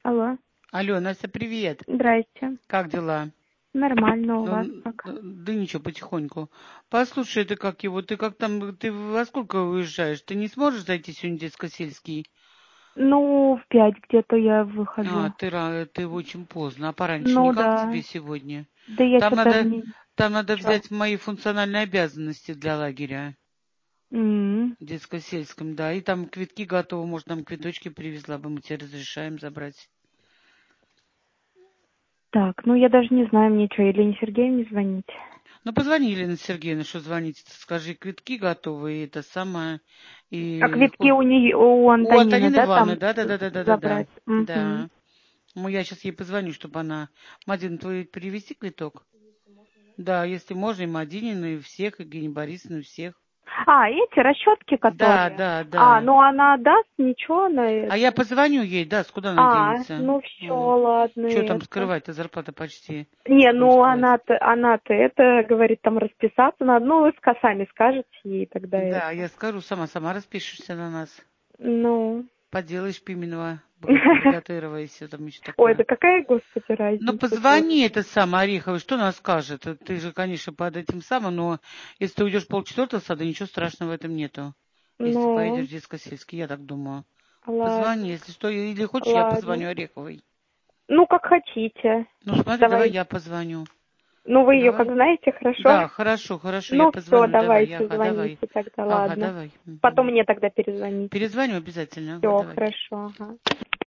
Алло, Алло, Настя, привет. здрасте. Как дела? Нормально у Ну, вас как? да ничего, потихоньку. Послушай, ты как его, ты как там, ты во сколько уезжаешь? Ты не сможешь зайти сегодня в детско-сельский? Ну, в 5 где-то я выхожу. Ты очень поздно, а пораньше Ну никак тебе да. сегодня? Да я Там что-то надо, не... там надо Чё? взять мои функциональные обязанности для лагеря М. в детско-сельском, да. И там квитки готовы, может, нам квиточки привезла бы, мы тебе разрешаем забрать. Так, ну я даже не знаю, мне что, Елене Сергеевне звонить? Ну, позвони, Елена Сергеевна, что звонить, скажи, квитки готовы, и это самое, А и квитки у нее, у у Антонины, Антонины да, Ивановны, там да. забрать? Угу. Да. Ну, я сейчас ей позвоню, чтобы она... Мадин, твой привезти квиток? Да, если можно, и Мадинину, и всех, и Евгении Борисовну, и всех. А, эти расчетки, Да, которые? да, А, да. ну она даст, ничего на А это. я позвоню ей, да, куда она А, денется? ну все, ладно, Что там это. скрывать-то, зарплата почти, Не, что там ну скрывать? она-то это, говорит, там расписаться надо. Ну, вы с косами скажете ей тогда Да, это. я скажу, сама распишешься на нас. Ну, Поделаешь Пименова, богатырова и все там еще ой, такое. да какая, господи, Ну, разница тоже. позвони это сам Ореховой, что она скажет? Ты же, конечно, под этим самым, но если ты уйдешь полчетвертого сада, ничего страшного в этом нету. Если ты поедешь Ну, в детско-сельский, я так думаю. Позвони, ладно, если что, или хочешь, я ладно. позвоню Ореховой. Ну, как хотите. Ну, смотри, давай Давай. я позвоню. Ну, вы ее как Давай. знаете, хорошо? Да, хорошо, я Ну, все, позвоню. Давай, давайте, ага, давай. звоните тогда, Ага, ладно. давай. Потом мне тогда перезвоните. Перезвоню обязательно. Ага, Все, давай. хорошо, ага.